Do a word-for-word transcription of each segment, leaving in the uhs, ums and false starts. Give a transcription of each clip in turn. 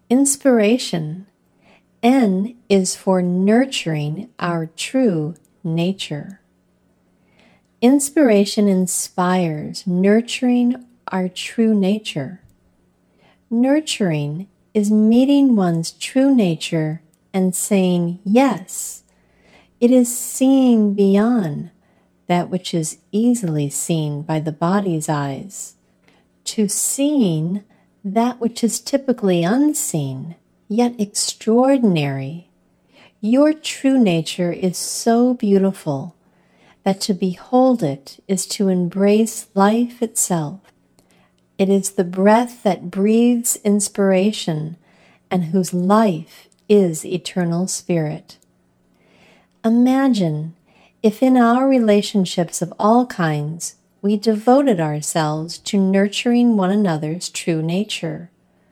Inspiration. N is for nurturing our true nature. Inspiration inspires, nurturing our true nature. Nurturing is meeting one's true nature and saying yes. It is seeing beyond that which is easily seen by the body's eyes, to seeing that which is typically unseen, yet extraordinary. Your true nature is so beautiful that to behold it is to embrace life itself. It is the breath that breathes inspiration and whose life is eternal spirit. Imagine if in our relationships of all kinds we devoted ourselves to nurturing one another's true nature.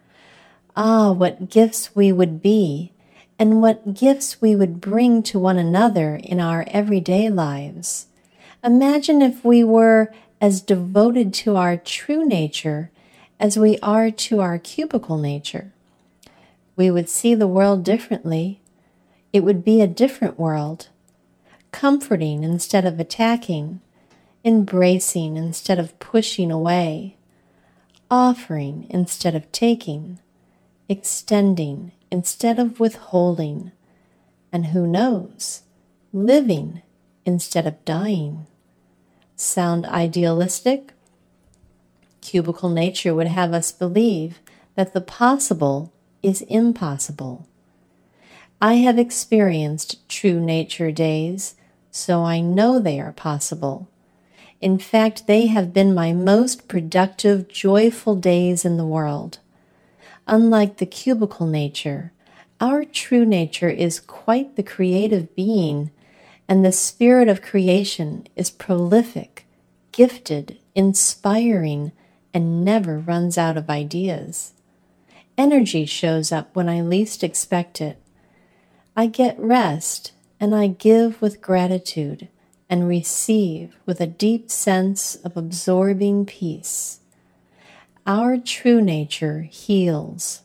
Ah, what gifts we would be, and what gifts we would bring to one another in our everyday lives. Imagine if we were as devoted to our true nature as we are to our cubicle nature. We would see the world differently. It would be a different world, comforting instead of attacking, embracing instead of pushing away, offering instead of taking, extending instead of withholding, and who knows, living instead of dying. Sound idealistic? Cubicle nature would have us believe that the possible is impossible. I have experienced true nature days, so I know they are possible. In fact, they have been my most productive, joyful days in the world. Unlike the cubicle nature, our true nature is quite the creative being, and the spirit of creation is prolific, gifted, inspiring, and never runs out of ideas. Energy shows up when I least expect it. I get rest, and I give with gratitude and receive with a deep sense of absorbing peace. Our true nature heals.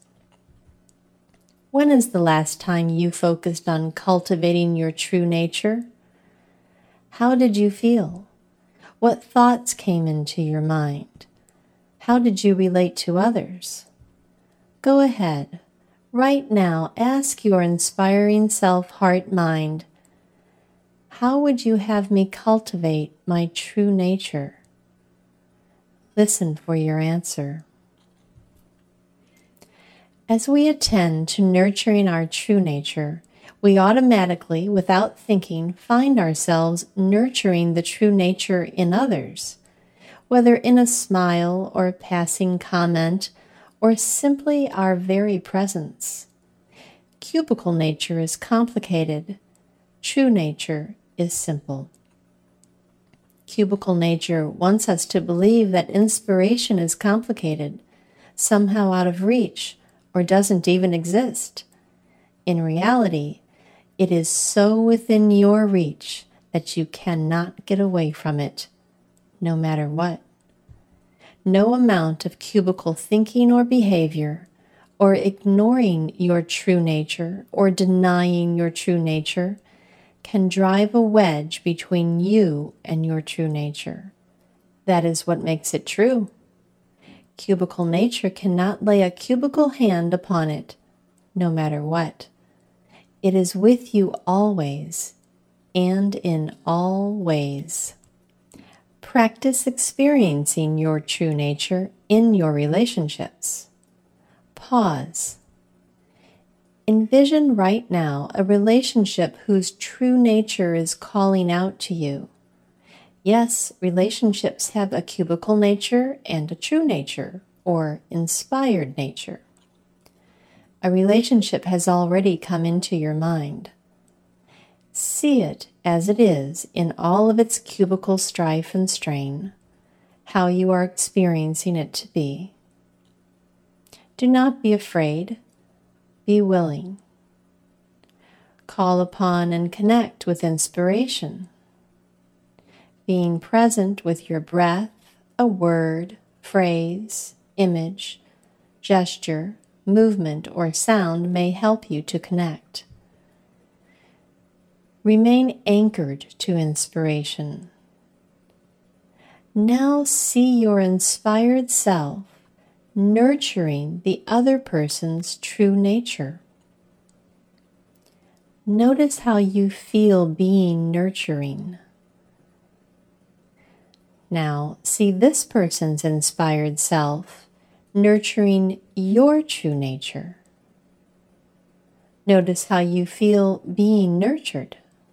When is the last time you focused on cultivating your true nature? How did you feel? What thoughts came into your mind? How did you relate to others? Go ahead. Right now, ask your inspiring self, heart, mind, how would you have me cultivate my true nature? Listen for your answer. As we attend to nurturing our true nature, we automatically, without thinking, find ourselves nurturing the true nature in others, whether in a smile or a passing comment, or simply our very presence. Cubicle nature is complicated. True nature is simple. Cubicle nature wants us to believe that inspiration is complicated, somehow out of reach, or doesn't even exist. In reality, it is so within your reach that you cannot get away from it, no matter what. No amount of cubicle thinking or behavior, or ignoring your true nature, or denying your true nature, can drive a wedge between you and your true nature. That is what makes it true. Cubicle nature cannot lay a cubicle hand upon it, no matter what. It is with you always, and in all ways. Practice experiencing your true nature in your relationships. Pause. Envision right now a relationship whose true nature is calling out to you. Yes, relationships have a cubicle nature and a true nature, or inspired nature. A relationship has already come into your mind. See it as it is in all of its cubicle strife and strain, how you are experiencing it to be. Do not be afraid. Be willing. Call upon and connect with inspiration. Being present with your breath, a word, phrase, image, gesture, movement, or sound may help you to connect. Remain anchored to inspiration. Now see your inspired self nurturing the other person's true nature. Notice how you feel being nurturing. Now see this person's inspired self nurturing your true nature. Notice how you feel being nurtured.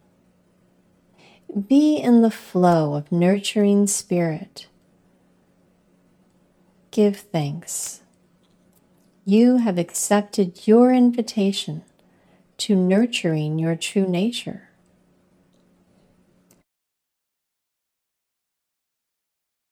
Be in the flow of nurturing spirit. Give thanks. You have accepted your invitation to nurturing your true nature.